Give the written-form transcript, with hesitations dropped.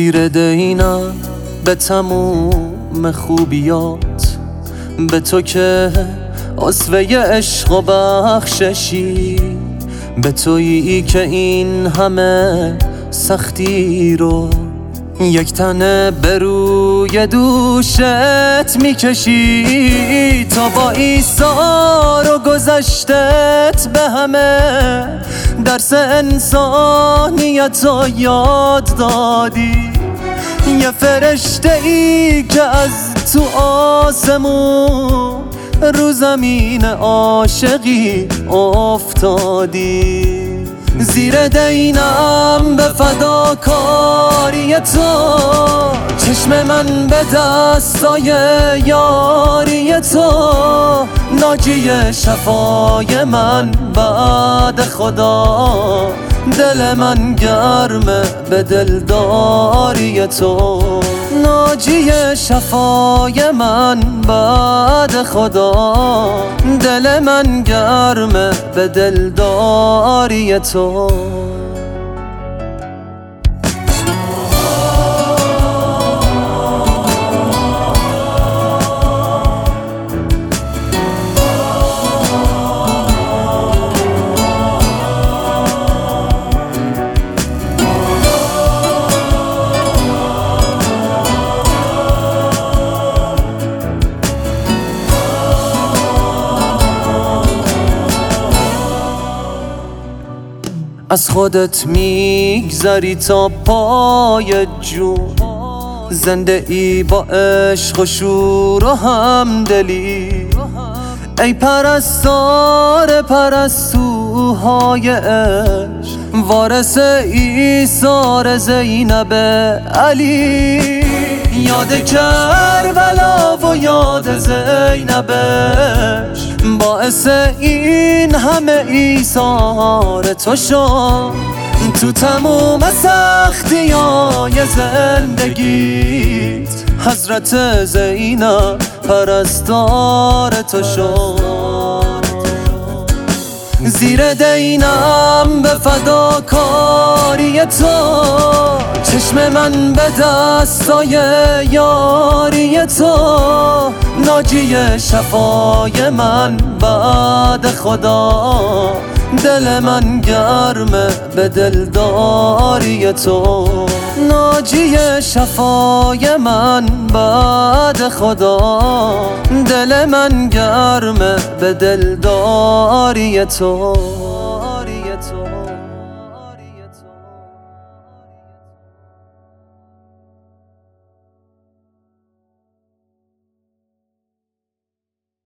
زیر دینم به تموم خوبیات، به تو که اسوه عشق و بخششی، به تویی که این همه سختی رو یک تنه به روی دوشت میکشی. تا با ایثار و گذشتت به همه درس انسانیت رو یاد دادی. یه فرشته ای که از تو آسمون رو زمین عاشقی افتادی. زیر دینم به فداکاری تو، چشم من به دستای یاری تو، ناجی شفای من بعد خدا. دل من گرمه به دلداری تو، ناجی شفای من بعد خدا. دل من گرمه به دلداری تو. از خودت میگذری تا پای جون، زنده ای با عشق و شور و همدلی. ای پرستار پرستوهای عشق، وارث ایثار زینب علی. یاد کربلا و یاد زینبش، باعث این همه ایثار تو شد. تو تموم سختیای زندگیت حضرت زینب پرستار تو شد. زیر دینم به فداکاری تو، چشم من به دستای یاری تو، ناجی شفای من بعد خدا. دل من گرمه به دلداری تو، ناجی شفای من بعد خدا. دل من گرمه به دلداری تو.